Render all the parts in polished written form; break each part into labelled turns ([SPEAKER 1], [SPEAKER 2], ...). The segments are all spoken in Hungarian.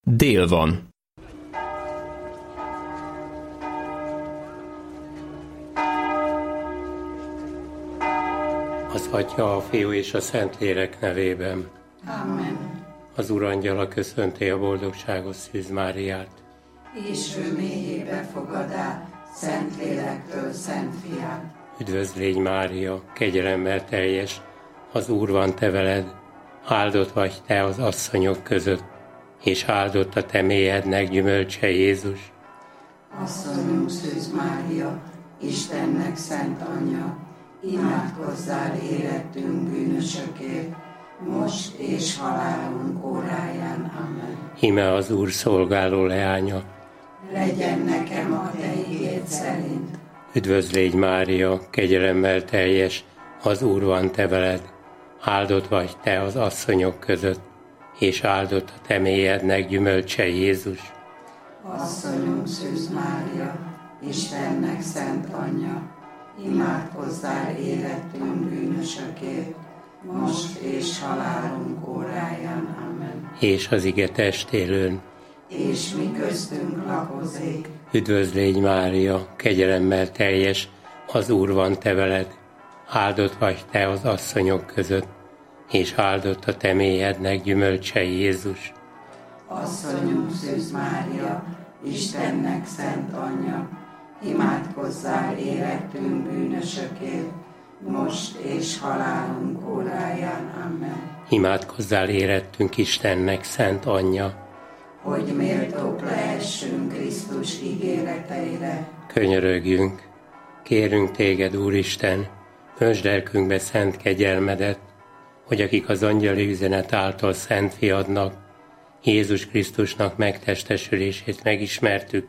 [SPEAKER 1] dél van.
[SPEAKER 2] Az Atya, a Fiú és a Szentlélek nevében.
[SPEAKER 3] Amen.
[SPEAKER 2] Az Urangyala köszönti a boldogságos Szűz Máriát.
[SPEAKER 3] És ő mélyébe fogadá, Szentlélektől Szent Fiát.
[SPEAKER 2] Üdvözlégy Mária, kegyelemmel teljes, az Úr van te veled, áldott vagy te az asszonyok között, és áldott a te mélyednek gyümölcse Jézus.
[SPEAKER 3] Asszonyunk Szűz Mária, Istennek szent anyja, imádkozzál érettünk bűnösökért, most és halálunk óráján. Amen.
[SPEAKER 2] Íme az Úr szolgáló leánya.
[SPEAKER 3] Legyen nekem a te igéd szerint.
[SPEAKER 2] Üdvözlégy Mária, kegyelemmel teljes, az Úr van te veled, áldott vagy te az asszonyok között, és áldott a te mélyednek gyümölcse Jézus.
[SPEAKER 3] Asszonyunk Szűz Mária, Istennek szent anyja, imádkozzál érettünk bűnösökért, most és halálunk óráján. Amen.
[SPEAKER 2] És az ige testélőn.
[SPEAKER 3] És mi köztünk lakozik.
[SPEAKER 2] Üdvözlégy Mária, kegyelemmel teljes, az Úr van te veled, áldott vagy te az asszonyok között, és áldott a te mélyednek gyümölcse Jézus.
[SPEAKER 3] Asszonyunk Szűz Mária, Istennek szent anyja, imádkozzál érettünk bűnösökért, most és halálunk óráján. Amen.
[SPEAKER 2] Imádkozzál érettünk Istennek szent anyja,
[SPEAKER 3] hogy méltók lehessünk Krisztus ígéreteire.
[SPEAKER 2] Könyörögjünk, kérünk téged, Úristen, öntsd lelkünkbe szent kegyelmedet, hogy akik az angyali üzenet által szent fiadnak, Jézus Krisztusnak megtestesülését megismertük,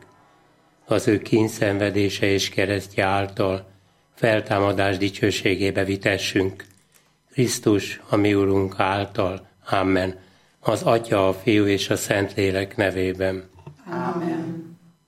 [SPEAKER 2] az ő kínszenvedése és keresztje által feltámadás dicsőségébe vitessünk. Krisztus, a mi Urunk által. Amen. Az Atya, a Fiú és a Szentlélek nevében.
[SPEAKER 3] Amen.